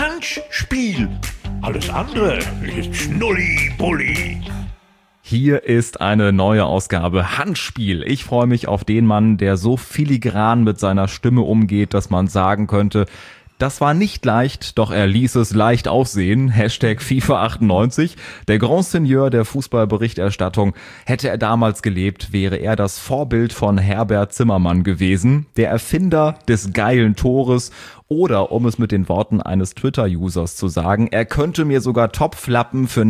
Handspiel. Alles andere ist Schnulli-Bulli. Hier ist eine neue Ausgabe Handspiel. Ich freue mich auf den Mann, der so filigran mit seiner Stimme umgeht, dass man sagen könnte, das war nicht leicht, doch er ließ es leicht aussehen. Hashtag FIFA 98. Der Grand Seigneur der Fußballberichterstattung. Hätte er damals gelebt, wäre er das Vorbild von Herbert Zimmermann gewesen. Der Erfinder des geilen Tores. Oder, um es mit den Worten eines Twitter-Users zu sagen, er könnte mir sogar Topflappen für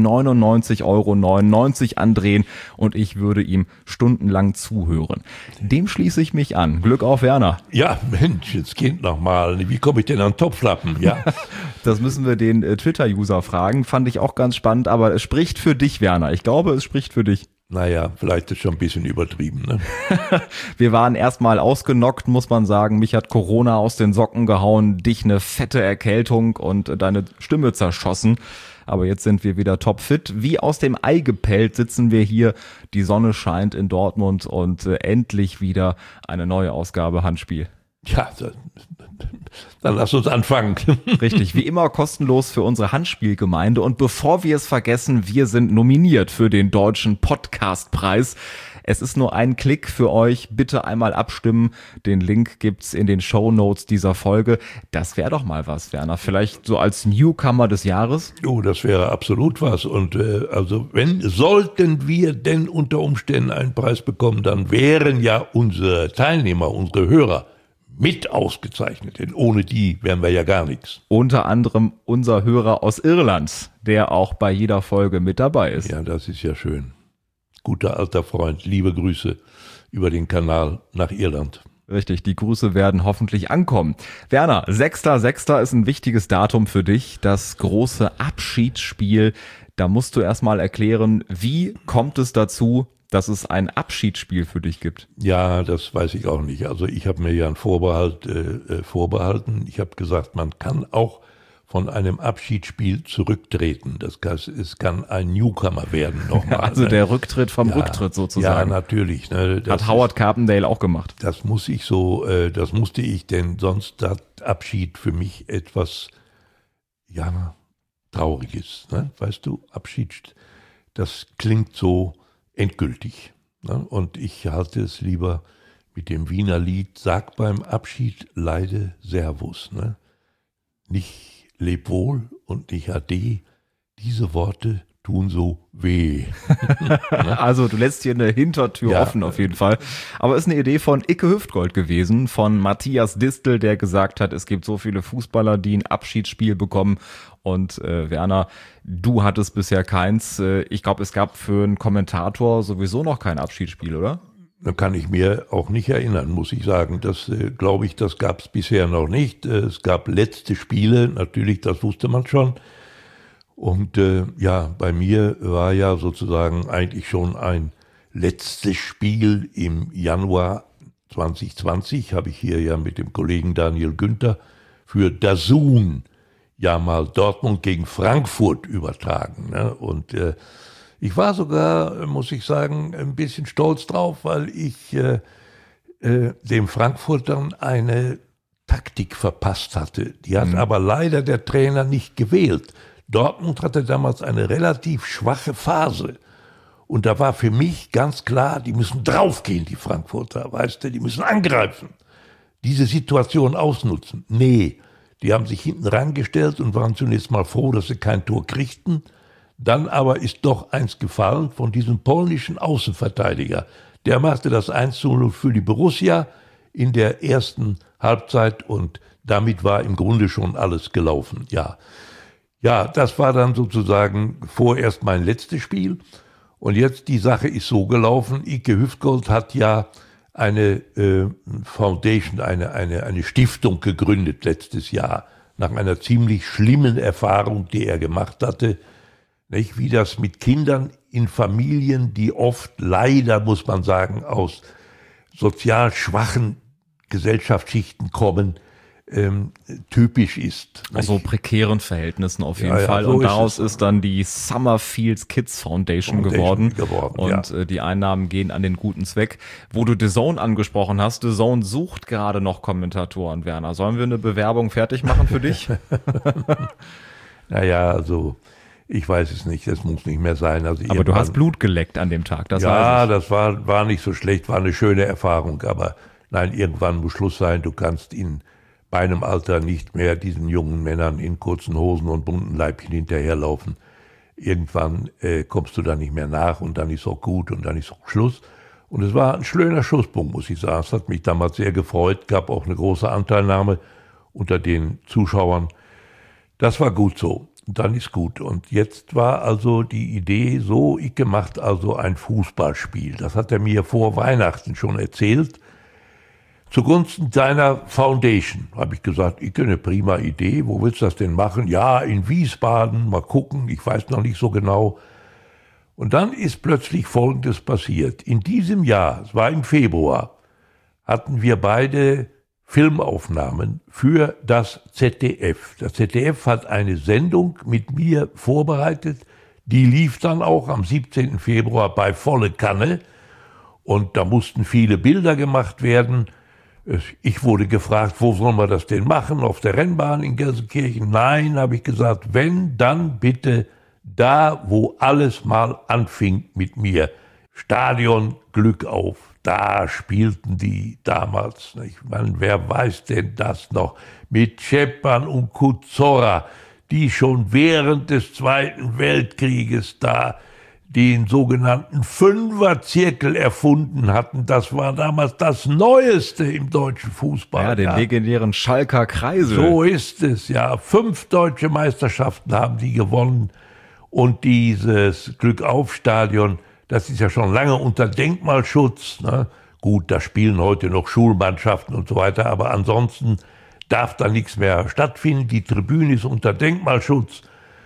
99,99 € andrehen und ich würde ihm stundenlang zuhören. Dem schließe ich mich an. Glück auf, Werner. Ja, Mensch, jetzt Kind nochmal. Wie komme ich denn an Topflappen? Ja. Das müssen wir den Twitter-User fragen. Fand ich auch ganz spannend, aber es spricht für dich, Werner. Ich glaube, es spricht für dich. Naja, vielleicht ist schon ein bisschen übertrieben, ne? Wir waren erstmal ausgenockt, muss man sagen. Mich hat Corona aus den Socken gehauen, dich eine fette Erkältung und deine Stimme zerschossen. Aber jetzt sind wir wieder topfit. Wie aus dem Ei gepellt sitzen wir hier. Die Sonne scheint in Dortmund und endlich wieder eine neue Ausgabe Handspiel. Ja, dann lass uns anfangen. Richtig, wie immer kostenlos für unsere Handspielgemeinde. Und bevor wir es vergessen, wir sind nominiert für den Deutschen Podcastpreis. Es ist nur ein Klick für euch. Bitte einmal abstimmen. Den Link gibt's in den Shownotes dieser Folge. Das wäre doch mal was, Werner. Vielleicht so als Newcomer des Jahres? Oh, das wäre absolut was. Und also sollten wir denn unter Umständen einen Preis bekommen, dann wären ja unsere Teilnehmer, unsere Hörer mit ausgezeichnet, denn ohne die wären wir ja gar nichts. Unter anderem unser Hörer aus Irland, der auch bei jeder Folge mit dabei ist. Ja, das ist ja schön. Guter alter Freund, liebe Grüße über den Kanal nach Irland. Richtig, die Grüße werden hoffentlich ankommen. Werner, 6.6. ist ein wichtiges Datum für dich, das große Abschiedsspiel. Da musst du erstmal erklären, wie kommt es dazu, dass es ein Abschiedsspiel für dich gibt? Ja, das weiß ich auch nicht. Also ich habe mir ja einen Vorbehalt vorbehalten. Ich habe gesagt, man kann auch von einem Abschiedsspiel zurücktreten. Das heißt, es kann ein Newcomer werden nochmal. Also der Rücktritt vom Rücktritt sozusagen. Ja, natürlich. Ne, hat Howard Carpendale auch gemacht. Das musste ich, denn sonst hat Abschied für mich etwas, ja, Trauriges. Ne? Weißt du, Abschied, das klingt so endgültig. Ne? Und ich halte es lieber mit dem Wiener Lied, sag beim Abschied leide Servus. Ne? Nicht leb wohl und nicht ade. Diese Worte tun so weh. Also du lässt hier eine Hintertür offen auf jeden Fall. Aber ist eine Idee von Icke Hüftgold gewesen, von Matthias Distel, der gesagt hat, es gibt so viele Fußballer, die ein Abschiedsspiel bekommen. Und Werner, du hattest bisher keins. Ich glaube, es gab für einen Kommentator sowieso noch kein Abschiedsspiel, oder? Da kann ich mir auch nicht erinnern, muss ich sagen. Das glaube ich, das gab es bisher noch nicht. Es gab letzte Spiele, natürlich, das wusste man schon. Und ja, bei mir war ja sozusagen eigentlich schon ein letztes Spiel im Januar 2020, habe ich hier ja mit dem Kollegen Daniel Günther für DAZN ja mal Dortmund gegen Frankfurt übertragen. Ne? Und ich war sogar, muss ich sagen, ein bisschen stolz drauf, weil ich dem Frankfurtern eine Taktik verpasst hatte. Die hat aber leider der Trainer nicht gewählt. Dortmund hatte damals eine relativ schwache Phase. Und da war für mich ganz klar, die müssen draufgehen, die Frankfurter, weißt du, die müssen angreifen. Diese Situation ausnutzen. Nee, die haben sich hinten rangestellt und waren zunächst mal froh, dass sie kein Tor kriegten. Dann aber ist doch eins gefallen von diesem polnischen Außenverteidiger. Der machte das 1:0 für die Borussia in der ersten Halbzeit und damit war im Grunde schon alles gelaufen. Ja, das war dann sozusagen vorerst mein letztes Spiel. Und jetzt die Sache ist so gelaufen, Icke Hüftgold hat ja eine Foundation, eine Stiftung gegründet letztes Jahr, nach einer ziemlich schlimmen Erfahrung, die er gemacht hatte, nicht, wie das mit Kindern in Familien, die oft leider, muss man sagen, aus sozial schwachen Gesellschaftsschichten kommen, typisch ist. Aus so prekären Verhältnissen auf jeden Fall. So und daraus ist dann die Summerfields Kids Foundation geworden. Und die Einnahmen gehen an den guten Zweck. Wo du DAZN angesprochen hast, DAZN sucht gerade noch Kommentatoren, Werner. Sollen wir eine Bewerbung fertig machen für dich? Naja, also ich weiß es nicht, das muss nicht mehr sein. Also aber du hast Blut geleckt an dem Tag, das ja, weiß ich. Das war nicht so schlecht, war eine schöne Erfahrung, aber nein, irgendwann muss Schluss sein. Du kannst in meinem Alter nicht mehr diesen jungen Männern in kurzen Hosen und bunten Leibchen hinterherlaufen. Irgendwann kommst du da nicht mehr nach und dann ist auch gut und dann ist auch Schluss. Und es war ein schöner Schlusspunkt, muss ich sagen. Es hat mich damals sehr gefreut, gab auch eine große Anteilnahme unter den Zuschauern. Das war gut so. Dann ist gut. Und jetzt war also die Idee so, Icke macht also ein Fußballspiel. Das hat er mir vor Weihnachten schon erzählt. Zugunsten seiner Foundation habe ich gesagt, Icke, eine prima Idee. Wo willst du das denn machen? Ja, in Wiesbaden, mal gucken. Ich weiß noch nicht so genau. Und dann ist plötzlich Folgendes passiert. In diesem Jahr, es war im Februar, hatten wir beide Filmaufnahmen für das ZDF. Das ZDF hat eine Sendung mit mir vorbereitet, die lief dann auch am 17. Februar bei Volle Kanne und da mussten viele Bilder gemacht werden. Ich wurde gefragt, wo sollen wir das denn machen, auf der Rennbahn in Gelsenkirchen? Nein, habe ich gesagt, wenn, dann bitte da, wo alles mal anfing mit mir. Stadion Glück auf. Da spielten die damals, ich meine, wer weiß denn das noch, mit Scheppern und Kuzorra, die schon während des Zweiten Weltkrieges da den sogenannten Fünferzirkel erfunden hatten. Das war damals das Neueste im deutschen Fußball. Ja, den legendären Schalker Kreisel. So ist es, ja. 5 deutsche Meisterschaften haben die gewonnen und dieses Glückauf-Stadion, das ist ja schon lange unter Denkmalschutz. Ne? Gut, da spielen heute noch Schulmannschaften und so weiter, aber ansonsten darf da nichts mehr stattfinden. Die Tribüne ist unter Denkmalschutz.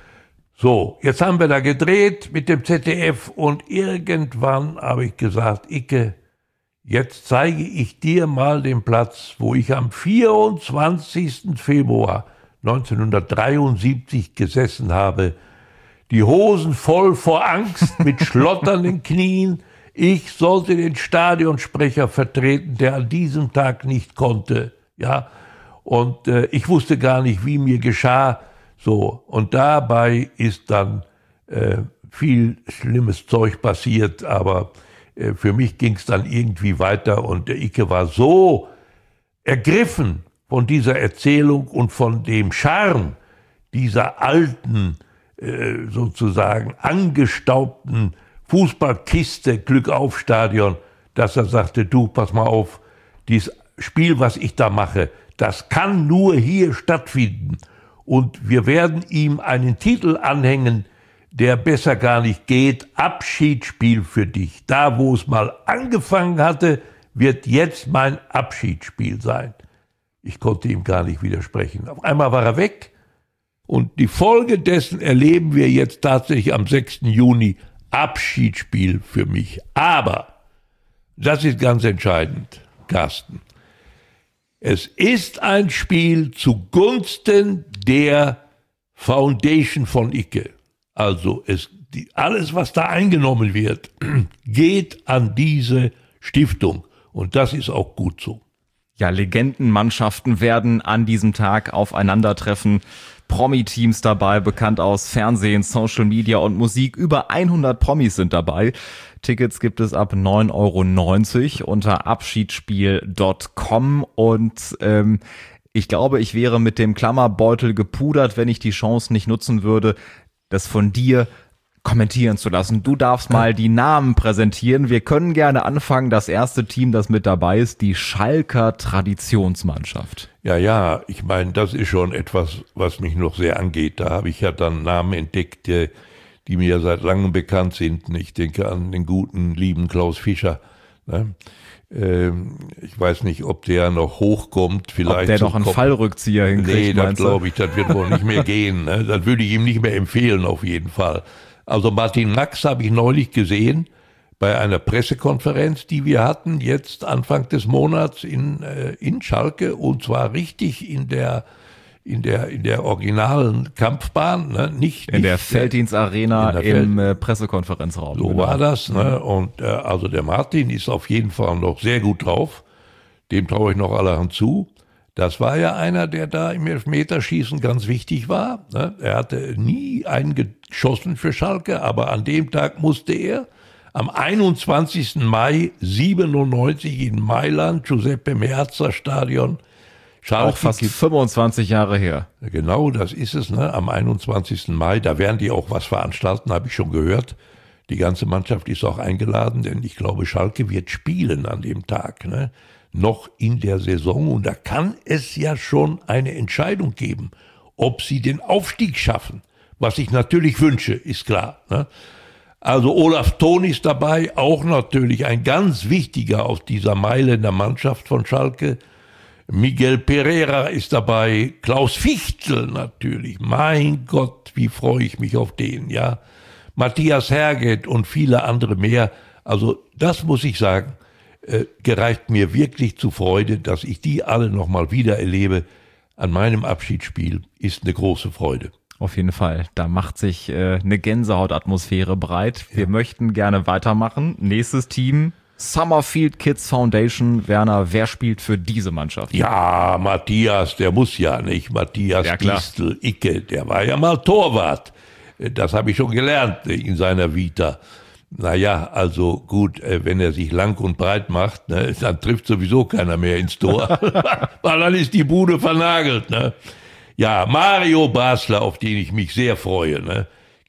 So, jetzt haben wir da gedreht mit dem ZDF und irgendwann habe ich gesagt, Icke, jetzt zeige ich dir mal den Platz, wo ich am 24. Februar 1973 gesessen habe, die Hosen voll vor Angst, mit schlotternden Knien. Ich sollte den Stadionsprecher vertreten, der an diesem Tag nicht konnte. Ja, und ich wusste gar nicht, wie mir geschah. So, und dabei ist dann viel schlimmes Zeug passiert, aber für mich ging es dann irgendwie weiter und der Icke war so ergriffen von dieser Erzählung und von dem Charme dieser alten, sozusagen angestaubten Fußballkiste Glückauf-Stadion, dass er sagte, du, pass mal auf, dieses Spiel, was ich da mache, das kann nur hier stattfinden. Und wir werden ihm einen Titel anhängen, der besser gar nicht geht. Abschiedsspiel für dich. Da, wo es mal angefangen hatte, wird jetzt mein Abschiedsspiel sein. Ich konnte ihm gar nicht widersprechen. Auf einmal war er weg. Und die Folge dessen erleben wir jetzt tatsächlich am 6. Juni. Abschiedsspiel für mich. Aber, das ist ganz entscheidend, Carsten. Es ist ein Spiel zugunsten der Foundation von Icke. Also alles, was da eingenommen wird, geht an diese Stiftung. Und das ist auch gut so. Ja, Legendenmannschaften werden an diesem Tag aufeinandertreffen. Promi-Teams dabei, bekannt aus Fernsehen, Social Media und Musik. Über 100 Promis sind dabei. Tickets gibt es ab 9,90 € unter abschiedsspiel.com und ich glaube, ich wäre mit dem Klammerbeutel gepudert, wenn ich die Chance nicht nutzen würde, das von dir kommentieren zu lassen. Du darfst mal die Namen präsentieren. Wir können gerne anfangen. Das erste Team, das mit dabei ist, die Schalker Traditionsmannschaft. Ja, ich meine, das ist schon etwas, was mich noch sehr angeht. Da habe ich ja dann Namen entdeckt, die mir seit langem bekannt sind. Ich denke an den guten, lieben Klaus Fischer. Ne? Ich weiß nicht, ob der noch hochkommt. Vielleicht ob der noch einen Fallrückzieher hinkriegt, nee, das glaube ich, das wird wohl nicht mehr gehen. Ne? Das würde ich ihm nicht mehr empfehlen, auf jeden Fall. Also Martin Max habe ich neulich gesehen bei einer Pressekonferenz, die wir hatten, jetzt Anfang des Monats in Schalke, und zwar richtig in der originalen Kampfbahn, ne? Nicht in der Felddienst-Arena im Pressekonferenzraum. So war das, ne? Und also der Martin ist auf jeden Fall noch sehr gut drauf. Dem traue ich noch allerhand zu. Das war ja einer, der da im Elfmeterschießen ganz wichtig war, ne? Er hatte nie einen geschossen für Schalke, aber an dem Tag musste er am 21. Mai 97 in Mailand, Giuseppe Meazza Stadion, Schalke, auch fast 25 Jahre her. Genau, das ist es, ne? Am 21. Mai, da werden die auch was veranstalten, habe ich schon gehört. Die ganze Mannschaft ist auch eingeladen, denn ich glaube, Schalke wird spielen an dem Tag, ne? Noch in der Saison, und da kann es ja schon eine Entscheidung geben, ob sie den Aufstieg schaffen. Was ich natürlich wünsche, ist klar, ne? Also Olaf Thon ist dabei, auch natürlich ein ganz wichtiger aus dieser Mailänder Mannschaft von Schalke. Miguel Pereira ist dabei, Klaus Fichtel natürlich, mein Gott, wie freue ich mich auf den, ja. Matthias Herget und viele andere mehr. Also das muss ich sagen, gereicht mir wirklich zu Freude, dass ich die alle nochmal wieder erlebe. An meinem Abschiedsspiel ist eine große Freude. Auf jeden Fall, da macht sich eine Gänsehautatmosphäre breit. Wir möchten gerne weitermachen. Nächstes Team, Summerfield Kids Foundation. Werner, wer spielt für diese Mannschaft? Ja, Matthias, der muss ja nicht. Matthias Distel-Icke, der war ja mal Torwart. Das habe ich schon gelernt in seiner Vita. Naja, also gut, wenn er sich lang und breit macht, ne, dann trifft sowieso keiner mehr ins Tor, weil dann ist die Bude vernagelt, ne. Ja, Mario Basler, auf den ich mich sehr freue, ne.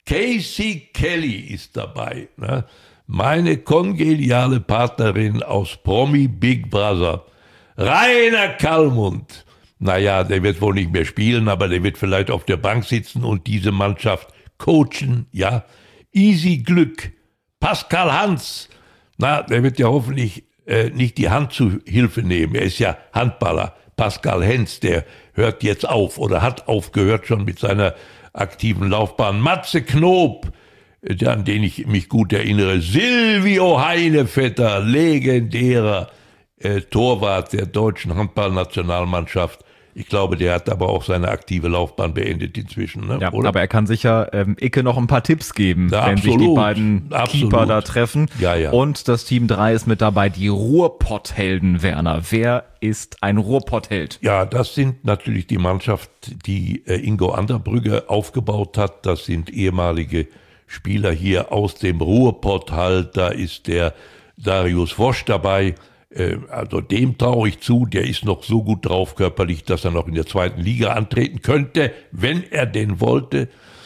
Casey Kelly ist dabei, ne. Meine kongeniale Partnerin aus Promi Big Brother, Rainer Kallmund. Naja, der wird wohl nicht mehr spielen, aber der wird vielleicht auf der Bank sitzen und diese Mannschaft coachen, ja. Easy Glück, Pascal Hans, na, der wird ja hoffentlich nicht die Hand zu Hilfe nehmen, er ist ja Handballer. Pascal Hens, der hört jetzt auf oder hat aufgehört schon mit seiner aktiven Laufbahn. Matze Knob, an den ich mich gut erinnere. Silvio Heinevetter, legendärer Torwart der deutschen Handballnationalmannschaft. Ich glaube, der hat aber auch seine aktive Laufbahn beendet inzwischen. Ne? Ja, oder? Aber er kann sicher Icke noch ein paar Tipps geben, ja, wenn absolut, sich die beiden Keeper da treffen. Ja, ja. Und das Team 3 ist mit dabei, die Ruhrpotthelden, Werner. Wer ist ein Ruhrpottheld? Ja, das sind natürlich die Mannschaft, die Ingo Anderbrügge aufgebaut hat. Das sind ehemalige Spieler hier aus dem Ruhrpott halt. Da ist der Darius Wosch dabei. Also dem traue ich zu, der ist noch so gut drauf körperlich, dass er noch in der zweiten Liga antreten könnte, wenn er denn wollte.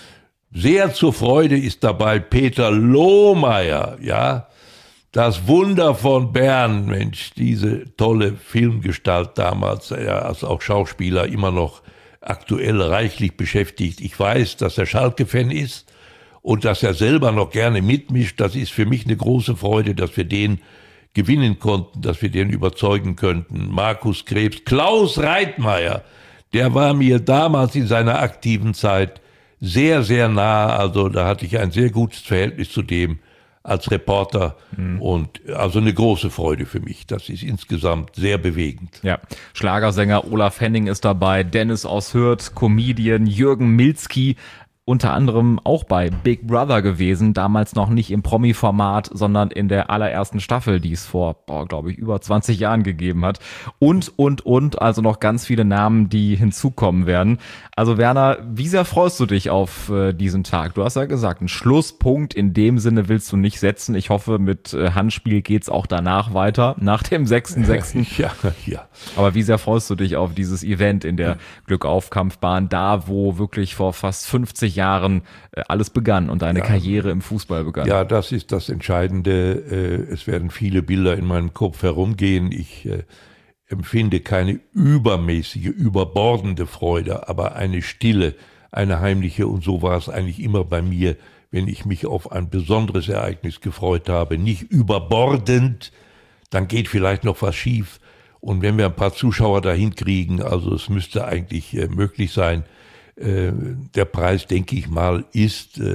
Sehr zur Freude ist dabei Peter Lohmeier, ja, das Wunder von Bern, Mensch, diese tolle Filmgestalt damals, er ist auch Schauspieler, immer noch aktuell reichlich beschäftigt. Ich weiß, dass er Schalke-Fan ist und dass er selber noch gerne mitmischt. Das ist für mich eine große Freude, dass wir den gewinnen konnten, dass wir den überzeugen könnten. Markus Krebs, Klaus Reitmeier, der war mir damals in seiner aktiven Zeit sehr, sehr nah. Also da hatte ich ein sehr gutes Verhältnis zu dem als Reporter und also eine große Freude für mich. Das ist insgesamt sehr bewegend. Ja, Schlagersänger Olaf Henning ist dabei, Dennis aus Hürth, Comedian Jürgen Milzki, unter anderem auch bei Big Brother gewesen, damals noch nicht im Promi-Format, sondern in der allerersten Staffel, die es vor, glaube ich, über 20 Jahren gegeben hat. Und, also noch ganz viele Namen, die hinzukommen werden. Also Werner, wie sehr freust du dich auf diesen Tag? Du hast ja gesagt, einen Schlusspunkt in dem Sinne willst du nicht setzen. Ich hoffe, mit Handspiel geht's auch danach weiter, nach dem 6.6. Ja. Aber wie sehr freust du dich auf dieses Event in der Glückauf-Kampfbahn, da wo wirklich vor fast 50 Jahren alles begann und deine Karriere im Fußball begann? Ja, das ist das Entscheidende. Es werden viele Bilder in meinem Kopf herumgehen. Ich empfinde keine übermäßige, überbordende Freude, aber eine stille, eine heimliche, und so war es eigentlich immer bei mir, wenn ich mich auf ein besonderes Ereignis gefreut habe. Nicht überbordend, dann geht vielleicht noch was schief. Und wenn wir ein paar Zuschauer dahin kriegen, also es müsste eigentlich möglich sein. Der Preis, denke ich mal, ist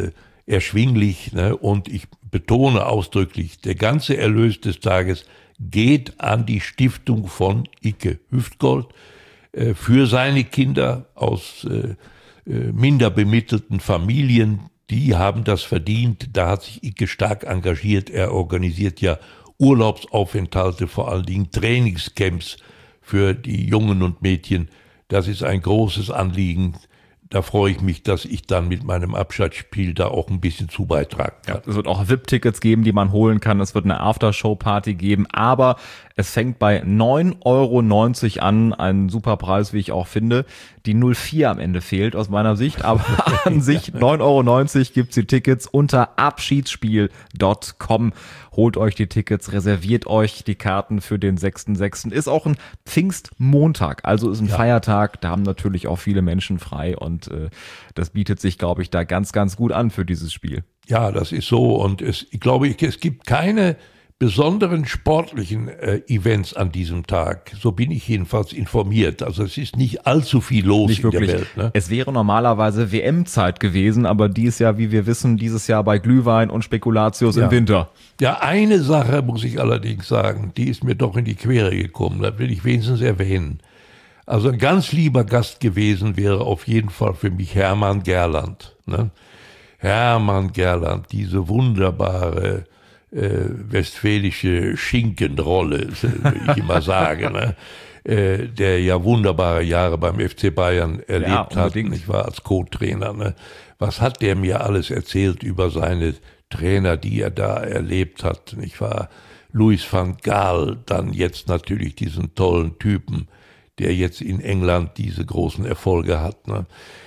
erschwinglich, ne? Und ich betone ausdrücklich, der ganze Erlös des Tages geht an die Stiftung von Icke Hüftgold für seine Kinder aus minder bemittelten Familien. Die haben das verdient. Da hat sich Icke stark engagiert. Er organisiert ja Urlaubsaufenthalte, vor allen Dingen Trainingscamps für die Jungen und Mädchen. Das ist ein großes Anliegen. Da freue ich mich, dass ich dann mit meinem Abschiedsspiel da auch ein bisschen zu beitragen kann. Ja, es wird auch VIP-Tickets geben, die man holen kann. Es wird eine Aftershow-Party geben, aber es fängt bei 9,90 € an. Ein super Preis, wie ich auch finde. Die 04 am Ende fehlt aus meiner Sicht, aber an sich 9,90 € gibt's die Tickets unter abschiedsspiel.com. Holt euch die Tickets, reserviert euch die Karten für den 6.6. Ist auch ein Pfingstmontag, also ist ein Feiertag. Da haben natürlich auch viele Menschen frei und das bietet sich, glaube ich, da ganz, ganz gut an für dieses Spiel. Ja, das ist so und ich glaube, es gibt keine besonderen sportlichen Events an diesem Tag. So bin ich jedenfalls informiert. Also es ist nicht allzu viel los nicht in wirklich. Der Welt. Ne? Es wäre normalerweise WM-Zeit gewesen, aber die ist ja, wie wir wissen, dieses Jahr bei Glühwein und Spekulatius im Winter. Ja, eine Sache muss ich allerdings sagen, die ist mir doch in die Quere gekommen. Das will ich wenigstens erwähnen. Also ein ganz lieber Gast gewesen wäre auf jeden Fall für mich Hermann Gerland. Ne? Hermann Gerland, diese wunderbare westfälische Schinkenrolle, will ich immer sagen, ne? Der ja wunderbare Jahre beim FC Bayern erlebt hat. Ich war als Co-Trainer. Ne? Was hat der mir alles erzählt über seine Trainer, die er da erlebt hat? Ich war Louis van Gaal, dann jetzt natürlich diesen tollen Typen, der jetzt in England diese großen Erfolge hat. Ne?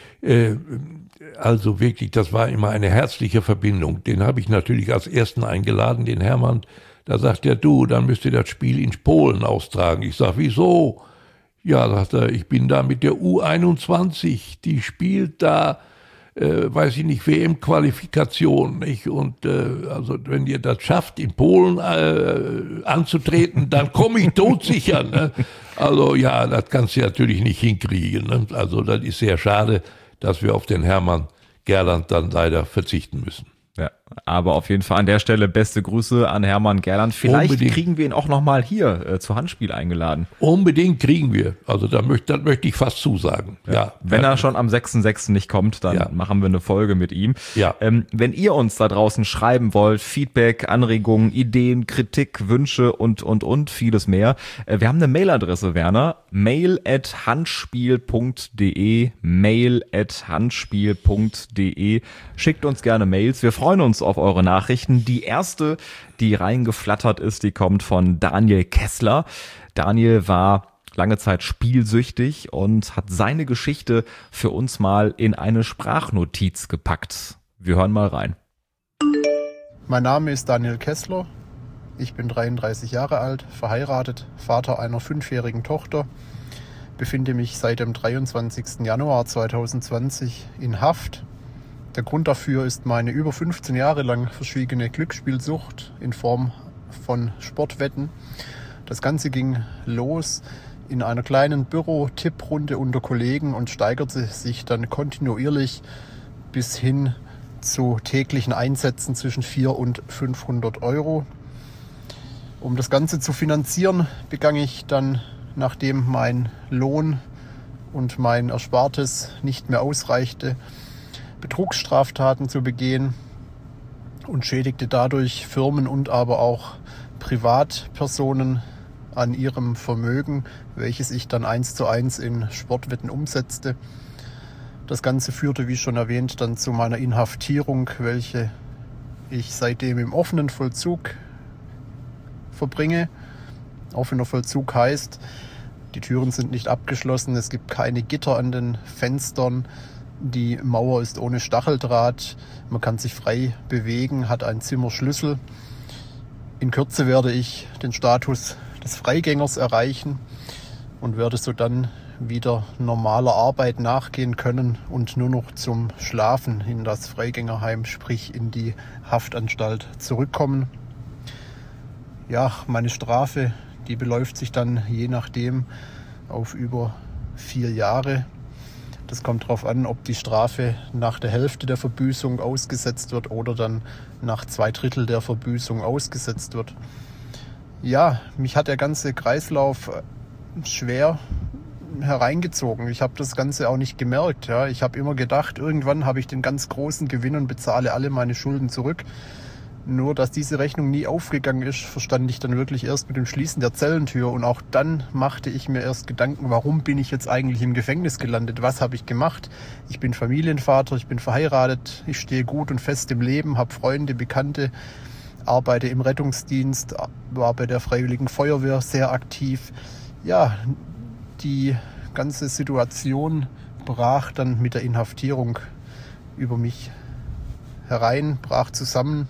Also wirklich, das war immer eine herzliche Verbindung. Den habe ich natürlich als ersten eingeladen, den Hermann. Da sagt er, du, dann müsst ihr das Spiel in Polen austragen. Ich sag, wieso? Ja, sagt er, ich bin da mit der U21, die spielt da, weiß ich nicht, WM-Qualifikation, nicht? Und also wenn ihr das schafft, in Polen anzutreten, dann komme ich todsicher. Ne? Also ja, das kannst du natürlich nicht hinkriegen. Ne? Also das ist sehr schade, dass wir auf den Hermann Gerland dann leider verzichten müssen. Ja, aber auf jeden Fall an der Stelle beste Grüße an Hermann Gerland. Vielleicht kriegen wir ihn auch nochmal hier zu Handspiel eingeladen. Unbedingt kriegen wir. Also das möchte ich fast zusagen. Ja. Wenn er schon am 6.6. nicht kommt, dann machen wir eine Folge mit ihm. Ja. Wenn ihr uns da draußen schreiben wollt, Feedback, Anregungen, Ideen, Kritik, Wünsche und vieles mehr. Wir haben eine Mailadresse, Werner. mail@handspiel.de. Schickt uns gerne Mails. Wir freuen uns auf eure Nachrichten. Die erste, die reingeflattert ist, die kommt von Daniel Kessler. Daniel war lange Zeit spielsüchtig und hat seine Geschichte für uns mal in eine Sprachnotiz gepackt. Wir hören mal rein. Mein Name ist Daniel Kessler. Ich bin 33 Jahre alt, verheiratet, Vater einer 5-jährigen Tochter, befinde mich seit dem 23. Januar 2020 in Haft. Der Grund dafür ist meine über 15 Jahre lang verschwiegene Glücksspielsucht in Form von Sportwetten. Das Ganze ging los in einer kleinen Büro-Tipprunde unter Kollegen und steigerte sich dann kontinuierlich bis hin zu täglichen Einsätzen zwischen 400 und 500 €. Um das Ganze zu finanzieren, begann ich dann, nachdem mein Lohn und mein Erspartes nicht mehr ausreichte, Betrugsstraftaten zu begehen und schädigte dadurch Firmen und aber auch Privatpersonen an ihrem Vermögen, welches ich dann 1:1 in Sportwetten umsetzte. Das Ganze führte, wie schon erwähnt, dann zu meiner Inhaftierung, welche ich seitdem im offenen Vollzug verbringe. Offener Vollzug heißt, die Türen sind nicht abgeschlossen, es gibt keine Gitter an den Fenstern, die Mauer ist ohne Stacheldraht, man kann sich frei bewegen, hat einen Zimmerschlüssel. In Kürze werde ich den Status des Freigängers erreichen und werde so dann wieder normaler Arbeit nachgehen können und nur noch zum Schlafen in das Freigängerheim, sprich in die Haftanstalt zurückkommen. Ja, meine Strafe, die beläuft sich dann je nachdem auf über 4 Jahre. Das kommt darauf an, ob die Strafe nach der Hälfte der Verbüßung ausgesetzt wird oder dann nach 2/3 der Verbüßung ausgesetzt wird. Ja, mich hat der ganze Kreislauf schwer hereingezogen. Ich habe das Ganze auch nicht gemerkt. Ja. Ich habe immer gedacht, irgendwann habe ich den ganz großen Gewinn und bezahle alle meine Schulden zurück. Nur, dass diese Rechnung nie aufgegangen ist, verstand ich dann wirklich erst mit dem Schließen der Zellentür. Und auch dann machte ich mir erst Gedanken, warum bin ich jetzt eigentlich im Gefängnis gelandet? Was habe ich gemacht? Ich bin Familienvater, ich bin verheiratet, ich stehe gut und fest im Leben, habe Freunde, Bekannte, arbeite im Rettungsdienst, war bei der Freiwilligen Feuerwehr sehr aktiv. Ja, die ganze Situation brach dann mit der Inhaftierung über mich herein, brach zusammen.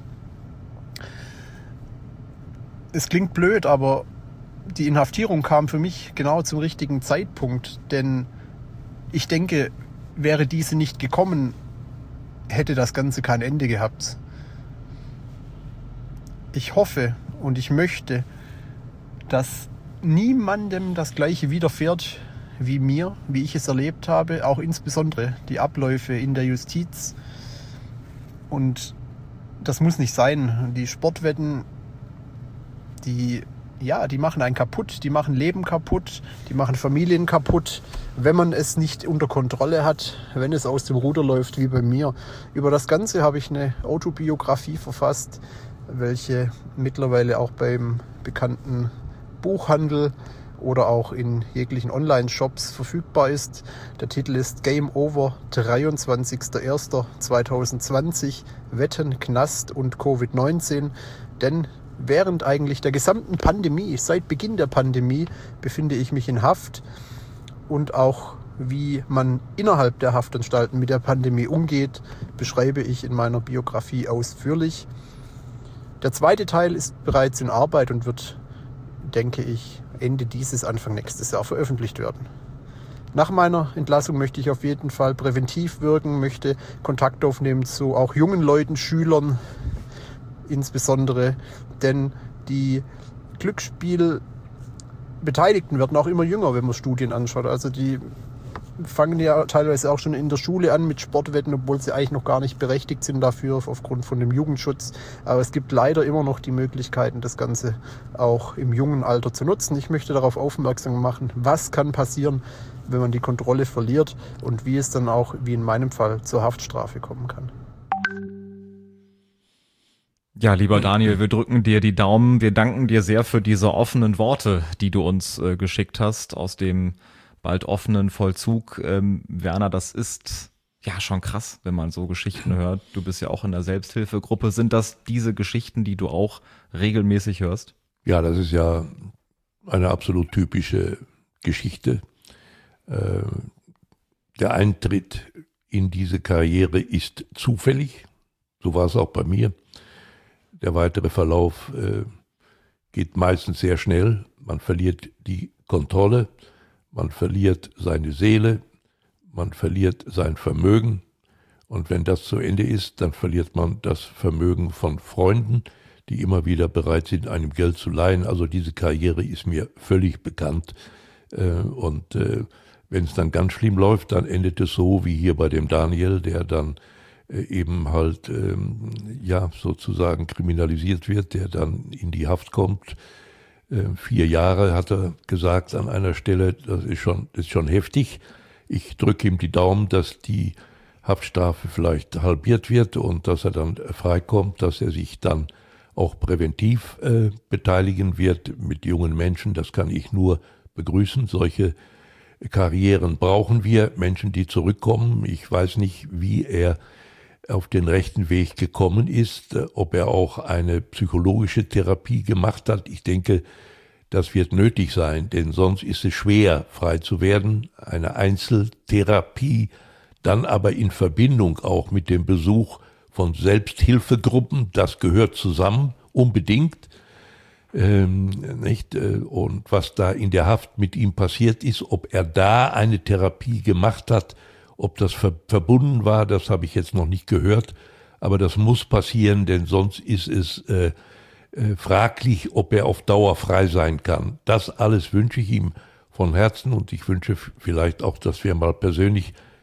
Es klingt blöd, aber die Inhaftierung kam für mich genau zum richtigen Zeitpunkt, denn ich denke, wäre diese nicht gekommen, hätte das Ganze kein Ende gehabt. Ich hoffe und ich möchte, dass niemandem das Gleiche widerfährt wie mir, wie ich es erlebt habe, auch insbesondere die Abläufe in der Justiz. Und das muss nicht sein. Die Sportwetten, die machen einen kaputt, die machen Leben kaputt, die machen Familien kaputt, wenn man es nicht unter Kontrolle hat, wenn es aus dem Ruder läuft, wie bei mir. Über das Ganze habe ich eine Autobiografie verfasst, welche mittlerweile auch beim bekannten Buchhandel oder auch in jeglichen Online-Shops verfügbar ist. Der Titel ist Game Over, 23.01.2020, Wetten, Knast und Covid-19. Denn während eigentlich der gesamten Pandemie, seit Beginn der Pandemie, befinde ich mich in Haft. Und auch wie man innerhalb der Haftanstalten mit der Pandemie umgeht, beschreibe ich in meiner Biografie ausführlich. Der zweite Teil ist bereits in Arbeit und wird, denke ich, Ende dieses, Anfang nächstes Jahr veröffentlicht werden. Nach meiner Entlassung möchte ich auf jeden Fall präventiv wirken, möchte Kontakt aufnehmen zu auch jungen Leuten, Schülern insbesondere, denn die Glücksspielbeteiligten werden auch immer jünger, wenn man Studien anschaut. Also die fangen ja teilweise auch schon in der Schule an mit Sportwetten, obwohl sie eigentlich noch gar nicht berechtigt sind dafür, aufgrund von dem Jugendschutz. Aber es gibt leider immer noch die Möglichkeiten, das Ganze auch im jungen Alter zu nutzen. Ich möchte darauf aufmerksam machen, was kann passieren, wenn man die Kontrolle verliert und wie es dann auch, wie in meinem Fall, zur Haftstrafe kommen kann. Ja, lieber Daniel, wir drücken dir die Daumen. Wir danken dir sehr für diese offenen Worte, die du uns geschickt hast aus dem bald offenen Vollzug. Werner, das ist ja schon krass, wenn man so Geschichten hört. Du bist ja auch in der Selbsthilfegruppe. Sind das diese Geschichten, die du auch regelmäßig hörst? Ja, das ist ja eine absolut typische Geschichte. Der Eintritt in diese Karriere ist zufällig. So war es auch bei mir. Der weitere Verlauf geht meistens sehr schnell. Man verliert die Kontrolle. Man verliert seine Seele, man verliert sein Vermögen und wenn das zu Ende ist, dann verliert man das Vermögen von Freunden, die immer wieder bereit sind, einem Geld zu leihen. Also diese Karriere ist mir völlig bekannt und wenn es dann ganz schlimm läuft, dann endet es so wie hier bei dem Daniel, der dann eben halt sozusagen kriminalisiert wird, der dann in die Haft kommt. 4 Jahre hat er gesagt an einer Stelle, das ist schon heftig. Ich drücke ihm die Daumen, dass die Haftstrafe vielleicht halbiert wird und dass er dann freikommt, dass er sich dann auch präventiv beteiligen wird mit jungen Menschen. Das kann ich nur begrüßen. Solche Karrieren brauchen wir, Menschen, die zurückkommen. Ich weiß nicht, wie er auf den rechten Weg gekommen ist, ob er auch eine psychologische Therapie gemacht hat. Ich denke, das wird nötig sein, denn sonst ist es schwer, frei zu werden. Eine Einzeltherapie, dann aber in Verbindung auch mit dem Besuch von Selbsthilfegruppen, das gehört zusammen, unbedingt. Nicht? Und was da in der Haft mit ihm passiert ist, ob er da eine Therapie gemacht hat, ob das verbunden war, das habe ich jetzt noch nicht gehört, aber das muss passieren, denn sonst ist es fraglich, ob er auf Dauer frei sein kann. Das alles wünsche ich ihm von Herzen und ich wünsche vielleicht auch, dass wir mal persönlich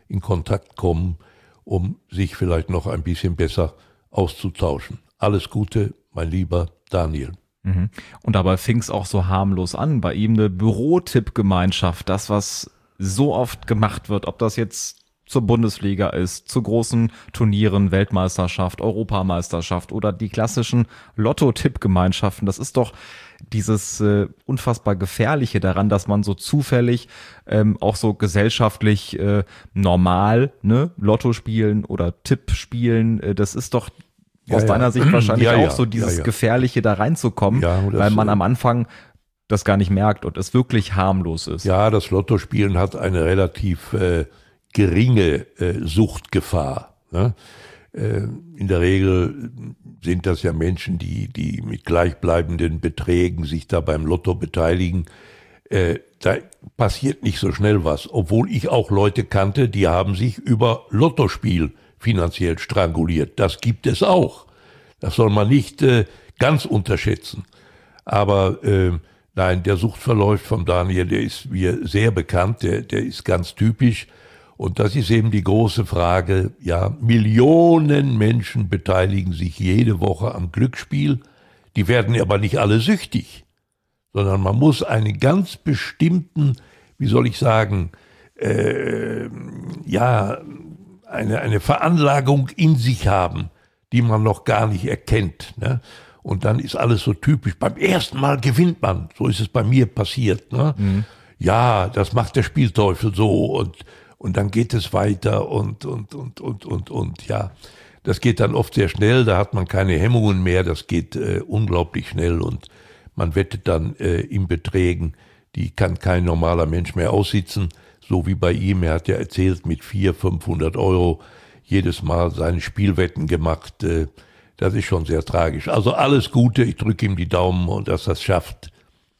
in Kontakt kommen, um sich vielleicht noch ein bisschen besser auszutauschen. Alles Gute, mein lieber Daniel. Und dabei fing es auch so harmlos an. Bei ihm eine Bürotippgemeinschaft, das, was so oft gemacht wird, ob das jetzt zur Bundesliga ist, zu großen Turnieren, Weltmeisterschaft, Europameisterschaft oder die klassischen Lotto-Tippgemeinschaften. Das ist doch dieses unfassbar Gefährliche daran, dass man so zufällig auch so gesellschaftlich normal Lotto spielen oder Tipp spielen, das ist doch aus deiner Sicht wahrscheinlich auch so dieses Gefährliche da reinzukommen, weil man am Anfang das gar nicht merkt und es wirklich harmlos ist. Ja, das Lottospielen hat eine relativ geringe Suchtgefahr. Ne? In der Regel sind das ja Menschen, die mit gleichbleibenden Beträgen sich da beim Lotto beteiligen. Da passiert nicht so schnell was, obwohl ich auch Leute kannte, die haben sich über Lottospiel finanziell stranguliert. Das gibt es auch. Das soll man nicht ganz unterschätzen. Aber nein, der Suchtverlauf von Daniel, der ist mir sehr bekannt, der ist ganz typisch. Und das ist eben die große Frage, ja, Millionen Menschen beteiligen sich jede Woche am Glücksspiel. Die werden aber nicht alle süchtig, sondern man muss einen ganz bestimmten, wie soll ich sagen, eine Veranlagung in sich haben, die man noch gar nicht erkennt. Ne? Und dann ist alles so typisch. Beim ersten Mal gewinnt man. So ist es bei mir passiert. Ne? Ja, das macht der Spielteufel so. Und dann geht es weiter und ja. Das geht dann oft sehr schnell. Da hat man keine Hemmungen mehr. Das geht unglaublich schnell. Und man wettet dann in Beträgen, die kann kein normaler Mensch mehr aussitzen. So wie bei ihm, er hat ja erzählt, mit 400-500 Euro jedes Mal seine Spielwetten gemacht. Das ist schon sehr tragisch. Also alles Gute, ich drücke ihm die Daumen und dass das schafft,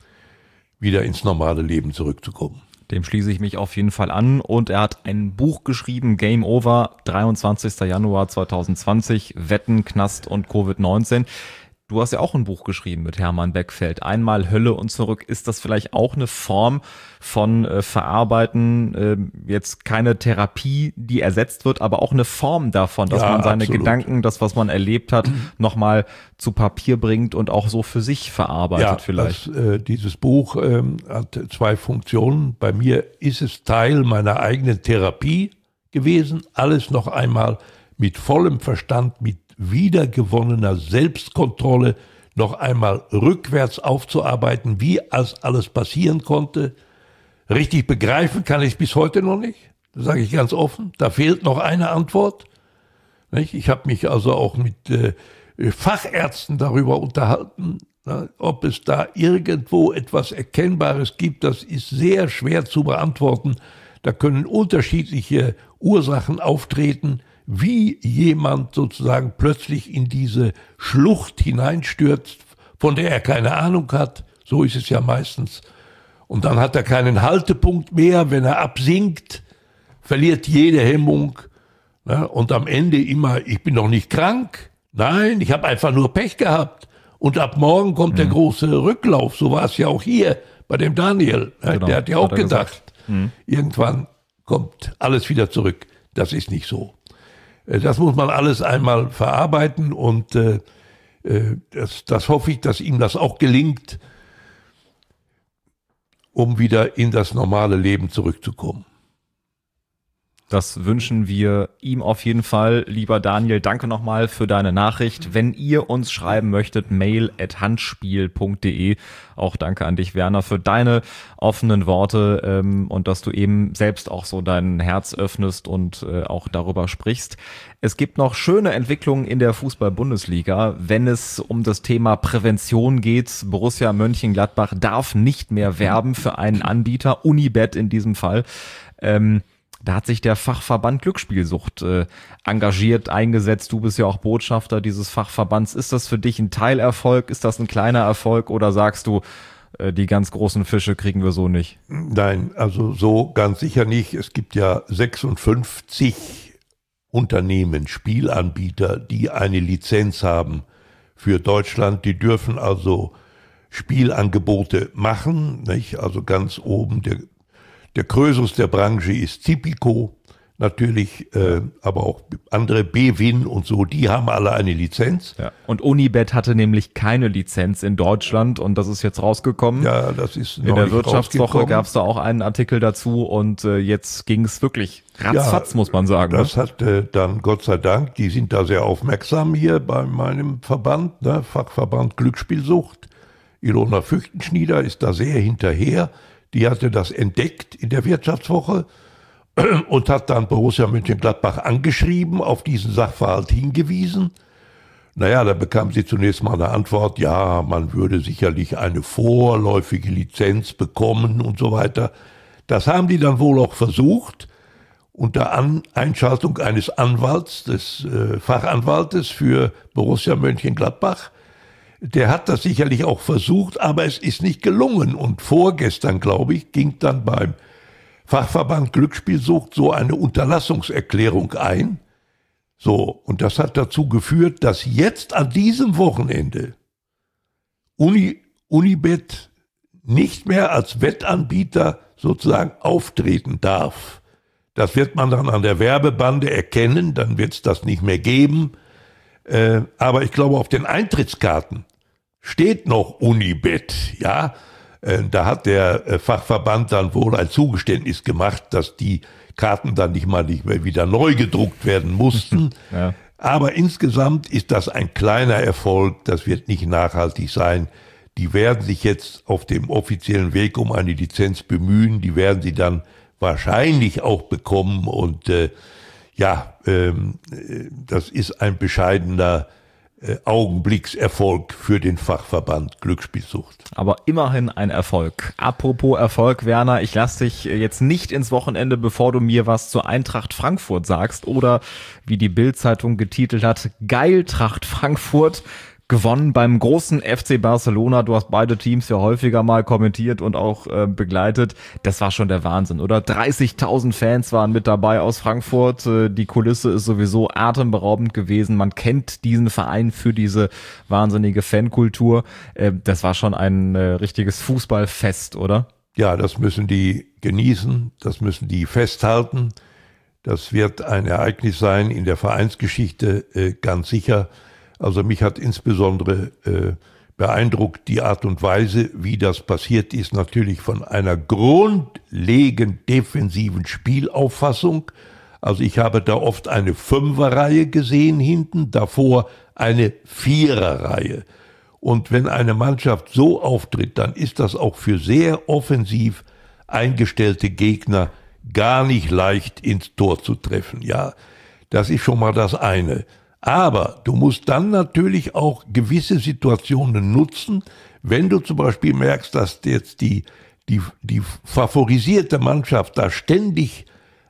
wieder ins normale Leben zurückzukommen. Dem schließe ich mich auf jeden Fall an. Und er hat ein Buch geschrieben, Game Over, 23. Januar 2020, Wetten, Knast und Covid-19. Du hast ja auch ein Buch geschrieben mit Hermann Beckfeld, Einmal Hölle und zurück. Ist das vielleicht auch eine Form von Verarbeiten, jetzt keine Therapie, die ersetzt wird, aber auch eine Form davon, dass man seine absolut. Gedanken, das, was man erlebt hat, nochmal zu Papier bringt und auch so für sich verarbeitet vielleicht? Dieses Buch hat zwei Funktionen. Bei mir ist es Teil meiner eigenen Therapie gewesen, alles noch einmal mit vollem Verstand, mit wiedergewonnener Selbstkontrolle noch einmal rückwärts aufzuarbeiten, wie alles passieren konnte. Richtig begreifen kann ich es bis heute noch nicht. Das sage ich ganz offen. Da fehlt noch eine Antwort. Ich habe mich also auch mit Fachärzten darüber unterhalten, ob es da irgendwo etwas Erkennbares gibt. Das ist sehr schwer zu beantworten. Da können unterschiedliche Ursachen auftreten, wie jemand sozusagen plötzlich in diese Schlucht hineinstürzt, von der er keine Ahnung hat. So ist es ja meistens. Und dann hat er keinen Haltepunkt mehr. Wenn er absinkt, verliert jede Hemmung. Und am Ende immer, ich bin doch nicht krank. Nein, ich habe einfach nur Pech gehabt. Und ab morgen kommt der große Rücklauf. So war es ja auch hier bei dem Daniel. Genau, der hat ja auch gedacht, irgendwann kommt alles wieder zurück. Das ist nicht so. Das muss man alles einmal verarbeiten und das hoffe ich, dass ihm das auch gelingt, um wieder in das normale Leben zurückzukommen. Das wünschen wir ihm auf jeden Fall. Lieber Daniel, danke nochmal für deine Nachricht. Wenn ihr uns schreiben möchtet, mail@handspiel.de. Auch danke an dich, Werner, für deine offenen Worte und dass du eben selbst auch so dein Herz öffnest und auch darüber sprichst. Es gibt noch schöne Entwicklungen in der Fußball-Bundesliga, wenn es um das Thema Prävention geht. Borussia Mönchengladbach darf nicht mehr werben für einen Anbieter, Unibet in diesem Fall. Da hat sich der Fachverband Glücksspielsucht engagiert, eingesetzt. Du bist ja auch Botschafter dieses Fachverbands. Ist das für dich ein Teilerfolg? Ist das ein kleiner Erfolg? Oder sagst du, die ganz großen Fische kriegen wir so nicht? Nein, also so ganz sicher nicht. Es gibt ja 56 Unternehmen, Spielanbieter, die eine Lizenz haben für Deutschland. Die dürfen also Spielangebote machen, nicht? Also ganz oben der Krösus der Branche ist Tipico, natürlich, aber auch andere BWin und so, die haben alle eine Lizenz. Ja. Und Unibet hatte nämlich keine Lizenz in Deutschland und das ist jetzt rausgekommen. Ja, das ist noch in der nicht Wirtschaftswoche gab es da auch einen Artikel dazu und jetzt ging es wirklich ratzfatz, muss man sagen. Das hat dann Gott sei Dank, die sind da sehr aufmerksam hier bei meinem Verband, ne, Fachverband Glücksspielsucht. Ilona Füchtenschnieder ist da sehr hinterher. Die hatte das entdeckt in der Wirtschaftswoche und hat dann Borussia Mönchengladbach angeschrieben, auf diesen Sachverhalt hingewiesen. Naja, da bekam sie zunächst mal eine Antwort, ja, man würde sicherlich eine vorläufige Lizenz bekommen und so weiter. Das haben die dann wohl auch versucht, unter Einschaltung eines Anwalts, des Fachanwaltes für Borussia Mönchengladbach. Der hat das sicherlich auch versucht, aber es ist nicht gelungen. Und vorgestern, glaube ich, ging dann beim Fachverband Glücksspielsucht so eine Unterlassungserklärung ein. So, und das hat dazu geführt, dass jetzt an diesem Wochenende Unibet nicht mehr als Wettanbieter sozusagen auftreten darf. Das wird man dann an der Werbebande erkennen, dann wird es das nicht mehr geben. Aber ich glaube, auf den Eintrittskarten steht noch Unibet, ja. Da hat der Fachverband dann wohl ein Zugeständnis gemacht, dass die Karten dann nicht mehr wieder neu gedruckt werden mussten. Ja. Aber insgesamt ist das ein kleiner Erfolg, das wird nicht nachhaltig sein. Die werden sich jetzt auf dem offiziellen Weg um eine Lizenz bemühen, die werden sie dann wahrscheinlich auch bekommen und das ist ein bescheidener Augenblickserfolg für den Fachverband Glücksspielsucht. Aber immerhin ein Erfolg. Apropos Erfolg, Werner, ich lasse dich jetzt nicht ins Wochenende, bevor du mir was zur Eintracht Frankfurt sagst oder, wie die Bild-Zeitung getitelt hat, Geiltracht Frankfurt. Gewonnen beim großen FC Barcelona. Du hast beide Teams ja häufiger mal kommentiert und auch begleitet. Das war schon der Wahnsinn, oder? 30.000 Fans waren mit dabei aus Frankfurt. Die Kulisse ist sowieso atemberaubend gewesen. Man kennt diesen Verein für diese wahnsinnige Fankultur. Das war schon ein richtiges Fußballfest, oder? Ja, das müssen die genießen. Das müssen die festhalten. Das wird ein Ereignis sein in der Vereinsgeschichte, ganz sicher. Also mich hat insbesondere beeindruckt die Art und Weise, wie das passiert ist, natürlich von einer grundlegend defensiven Spielauffassung. Also ich habe da oft eine Fünferreihe gesehen hinten, davor eine Viererreihe. Und wenn eine Mannschaft so auftritt, dann ist das auch für sehr offensiv eingestellte Gegner gar nicht leicht ins Tor zu treffen. Ja, das ist schon mal das eine. Aber du musst dann natürlich auch gewisse Situationen nutzen, wenn du zum Beispiel merkst, dass jetzt die favorisierte Mannschaft da ständig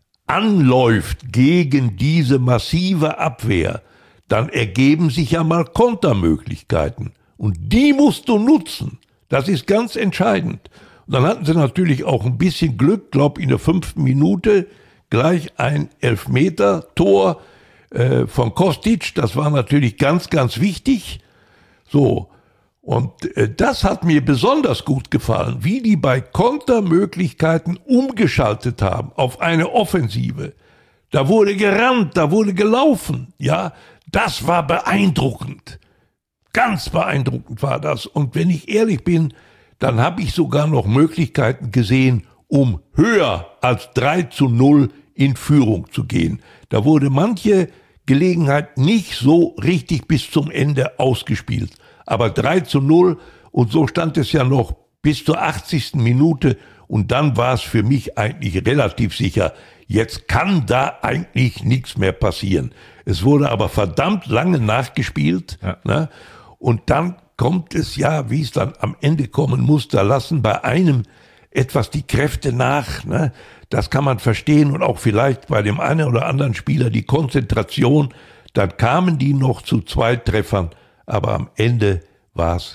anläuft gegen diese massive Abwehr, dann ergeben sich ja mal Kontermöglichkeiten. Und die musst du nutzen. Das ist ganz entscheidend. Und dann hatten sie natürlich auch ein bisschen Glück, in der 5. Minute gleich ein Elfmeter-Tor von Kostic, das war natürlich ganz, ganz wichtig. So, und das hat mir besonders gut gefallen, wie die bei Kontermöglichkeiten umgeschaltet haben auf eine Offensive. Da wurde gerannt, da wurde gelaufen, ja, das war beeindruckend. Ganz beeindruckend war das. Und wenn ich ehrlich bin, dann habe ich sogar noch Möglichkeiten gesehen, um höher als 3-0 in Führung zu gehen. Da wurde manche Gelegenheit nicht so richtig bis zum Ende ausgespielt. Aber 3-0 und so stand es ja noch bis zur 80. Minute und dann war es für mich eigentlich relativ sicher, jetzt kann da eigentlich nichts mehr passieren. Es wurde aber verdammt lange nachgespielt, ja. Ne? Und dann kommt es ja, wie es dann am Ende kommen muss, da lassen bei einem etwas die Kräfte nach, ne? Das kann man verstehen und auch vielleicht bei dem einen oder anderen Spieler die Konzentration. Dann kamen die noch zu 2 Treffern, aber am Ende war es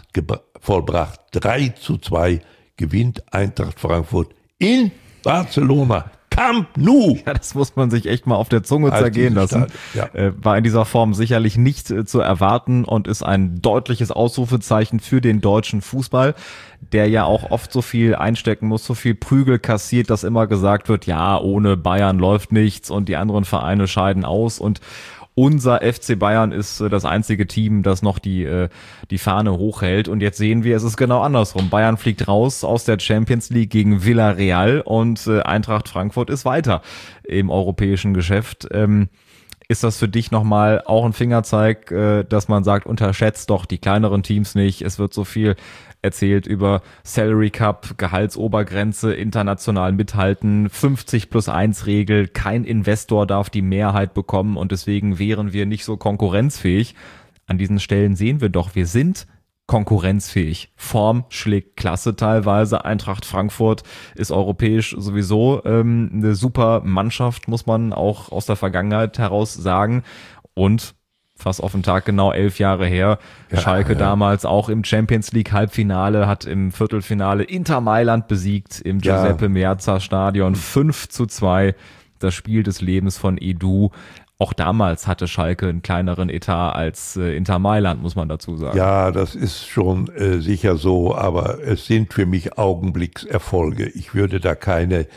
vollbracht. 3-2 gewinnt Eintracht Frankfurt in Barcelona. Camp Nou. Ja, das muss man sich echt mal auf der Zunge zergehen lassen. War in dieser Form sicherlich nicht zu erwarten und ist ein deutliches Ausrufezeichen für den deutschen Fußball, der ja auch oft so viel einstecken muss, so viel Prügel kassiert, dass immer gesagt wird, ja, ohne Bayern läuft nichts und die anderen Vereine scheiden aus und unser FC Bayern ist das einzige Team, das noch die Fahne hochhält. Und jetzt sehen wir, es ist genau andersrum. Bayern fliegt raus aus der Champions League gegen Villarreal und Eintracht Frankfurt ist weiter im europäischen Geschäft. Ist das für dich nochmal auch ein Fingerzeig, dass man sagt, unterschätzt doch die kleineren Teams nicht. Es wird so viel erzählt über Salary Cup, Gehaltsobergrenze, international mithalten, 50+1 Regel, kein Investor darf die Mehrheit bekommen und deswegen wären wir nicht so konkurrenzfähig. An diesen Stellen sehen wir doch, wir sind konkurrenzfähig. Form schlägt Klasse teilweise. Eintracht Frankfurt ist europäisch sowieso eine super Mannschaft, muss man auch aus der Vergangenheit heraus sagen. Und fast auf den Tag genau 11 Jahre her. Ja, Schalke damals auch im Champions League Halbfinale, hat im Viertelfinale Inter Mailand besiegt im Giuseppe Meazza Stadion 5:2. Das Spiel des Lebens von Edu. Auch damals hatte Schalke einen kleineren Etat als Inter Mailand, muss man dazu sagen. Ja, das ist schon sicher so, aber es sind für mich Augenblickserfolge. Ich würde da keine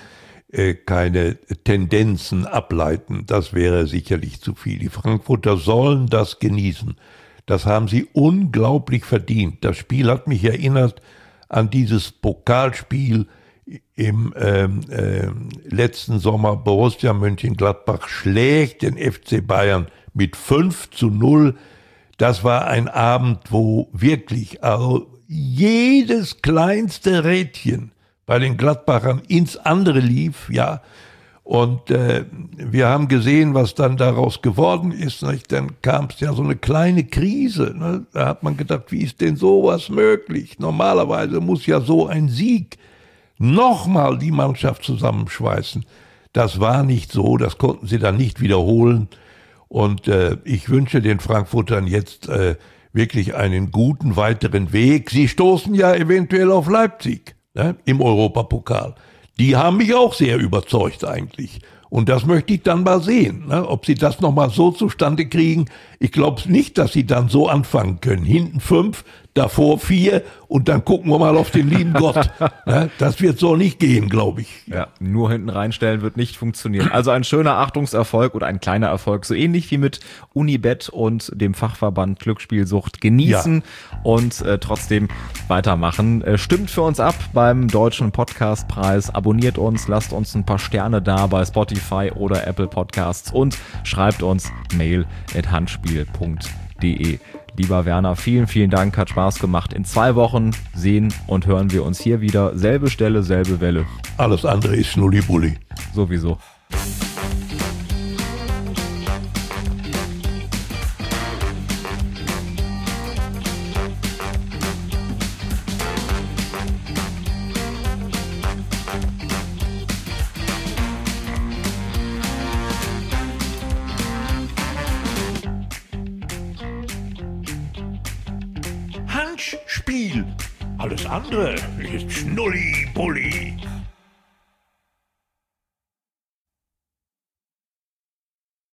Tendenzen ableiten. Das wäre sicherlich zu viel. Die Frankfurter sollen das genießen. Das haben sie unglaublich verdient. Das Spiel hat mich erinnert an dieses Pokalspiel im letzten Sommer. Borussia Mönchengladbach schlägt den FC Bayern mit 5:0. Das war ein Abend, wo wirklich jedes kleinste Rädchen bei den Gladbachern ins andere lief, ja. Und wir haben gesehen, was dann daraus geworden ist. Nicht? Dann kam es ja so eine kleine Krise. Ne? Da hat man gedacht, wie ist denn sowas möglich? Normalerweise muss ja so ein Sieg nochmal die Mannschaft zusammenschweißen. Das war nicht so, das konnten sie dann nicht wiederholen. Und ich wünsche den Frankfurtern jetzt wirklich einen guten weiteren Weg. Sie stoßen ja eventuell auf Leipzig. Im Europapokal. Die haben mich auch sehr überzeugt eigentlich. Und das möchte ich dann mal sehen, ob sie das nochmal so zustande kriegen. Ich glaube nicht, dass sie dann so anfangen können. Hinten 5, davor 4 und dann gucken wir mal auf den lieben Gott. Das wird so nicht gehen, glaube ich. Ja, nur hinten reinstellen wird nicht funktionieren. Also ein schöner Achtungserfolg oder ein kleiner Erfolg, so ähnlich wie mit Unibet und dem Fachverband Glücksspielsucht genießen und trotzdem weitermachen. Stimmt für uns ab beim Deutschen Podcastpreis. Abonniert uns, lasst uns ein paar Sterne da bei Spotify oder Apple Podcasts und schreibt uns mail@handspiel.de. Lieber Werner, vielen, vielen Dank, hat Spaß gemacht. In 2 Wochen sehen und hören wir uns hier wieder. Selbe Stelle, selbe Welle. Alles andere ist Schnulli-Bulli. Sowieso. Spiel. Alles andere ist Schnulli-Bulli.